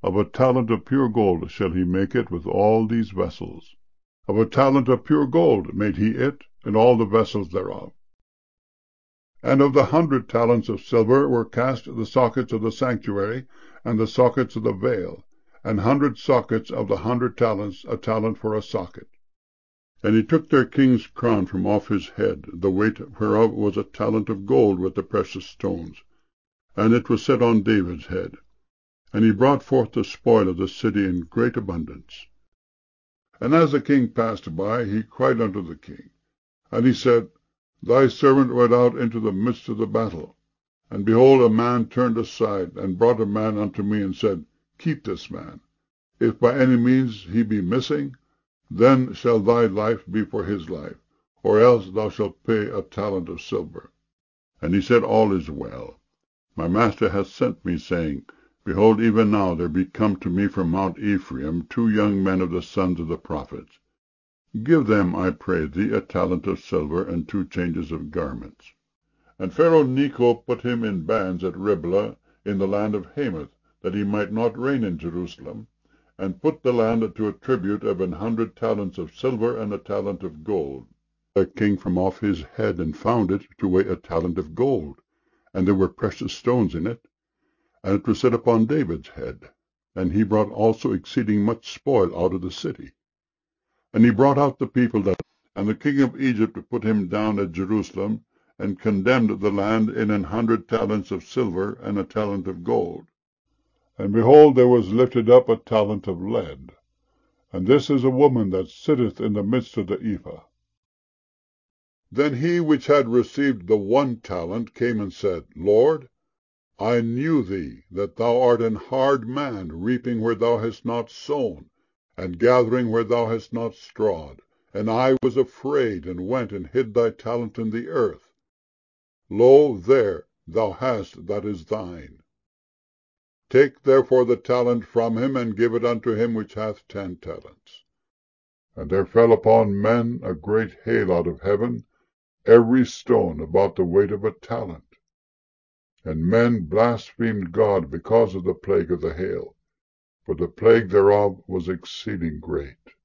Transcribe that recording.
Of a talent of pure gold shall he make it with all these vessels. Of a talent of pure gold made he it, and all the vessels thereof. And of the 100 talents of silver were cast the sockets of the sanctuary, and the sockets of the veil, and 100 sockets of the 100 talents, a talent for a socket. And he took their king's crown from off his head, the weight whereof was a talent of gold with the precious stones, and it was set on David's head. And he brought forth the spoil of the city in great abundance. And as the king passed by, he cried unto the king. And he said, Thy servant went out into the midst of the battle. And behold, a man turned aside, and brought a man unto me, and said, Keep this man. If by any means he be missing, then shall thy life be for his life, or else thou shalt pay a talent of silver. And he said, All is well. My master hath sent me, saying, Behold, even now there be come to me from Mount Ephraim 2 young men of the sons of the prophets. Give them, I pray thee, a talent of silver, and 2 changes of garments. And Pharaoh Necho put him in bands at Riblah in the land of Hamath, that he might not reign in Jerusalem, and put the land to a tribute of 100 talents of silver and a talent of gold. The king from off his head, and found it to weigh a talent of gold, and there were precious stones in it, and it was set upon David's head. And he brought also exceeding much spoil out of the city. And he brought out the people that, and the king of Egypt put him down at Jerusalem, and condemned the land in 100 talents of silver and a talent of gold. And behold, there was lifted up a talent of lead, and this is a woman that sitteth in the midst of the ephah. Then he which had received the 1 talent came and said, Lord, I knew thee, that thou art an hard man, reaping where thou hast not sown, and gathering where thou hast not strawed. And I was afraid, and went and hid thy talent in the earth. Lo, there thou hast that is thine. Take therefore the talent from him, and give it unto him which hath 10 talents. And there fell upon men a great hail out of heaven, every stone about the weight of a talent. And men blasphemed God because of the plague of the hail, for the plague thereof was exceeding great.